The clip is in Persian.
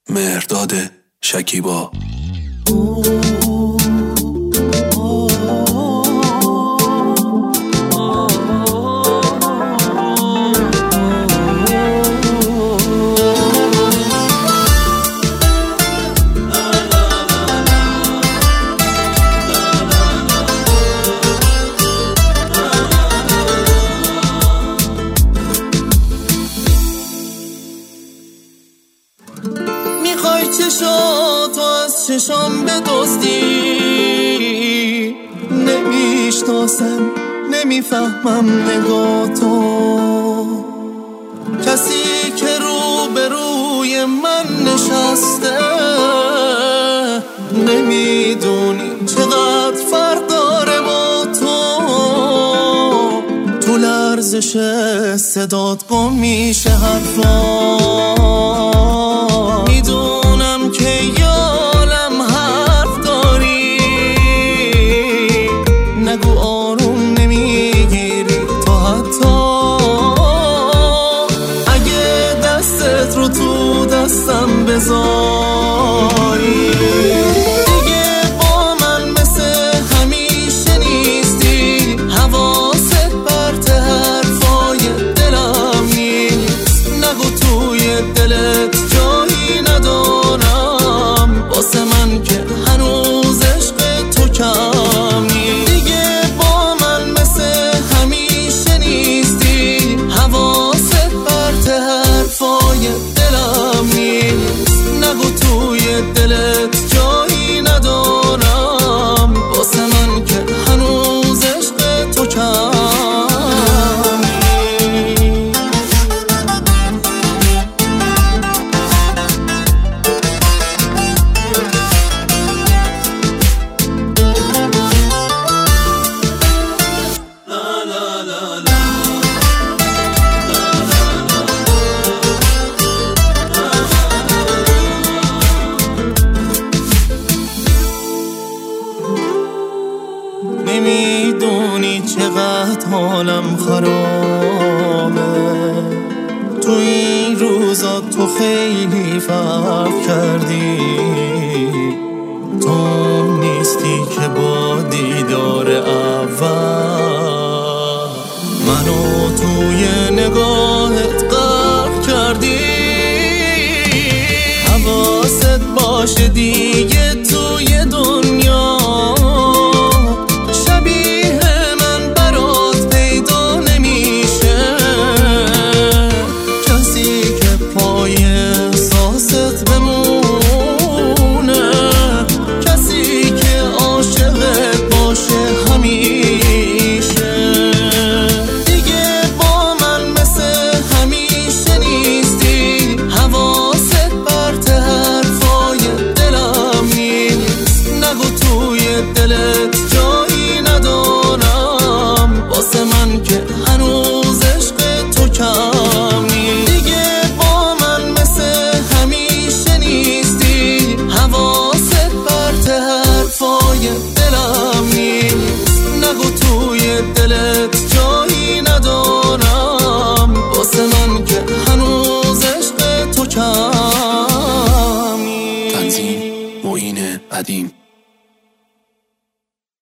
مهرداد شکیبا. میخوای چشاتو از چشام بدزدی، نمیشناسم نمیفهمم نگاتو، کسی که روبروی من نشسته نمیدونی چقدر فرق داره با تو لرزش صدات گم میشه حرفا، میدونم که یالم حرف داری، نگو آروم نمیگیری تو حتی اگه دستت رو تو دستم بذاری، دیگه با من مثل همیشه نیستی، حواست پرت حرفای دلم نیست، نگو توی دلت جایی ندارم واسه من که هنوز عشق تو کمی، دیگه با من مثل همیشه نیستی، حواست پرت حرفای دلم نیست، نگو توی دلت جایی ندارم واسه من که هنوز عشق تو کمی. نمیدونی چقدر حالم خرابه، تو این روزا تو خیلی فرق کردی، تو نیستی که با دیدار اول منو توی نگاهت غرق کردی، حواست باشه دیگه توی دنیا دلت جایی ندارم واسه من که هنوز عشق تو کمی، دیگه با من مثل همیشه نیستی، حواست پرت حرفای دلم نیست، نگو توی دلت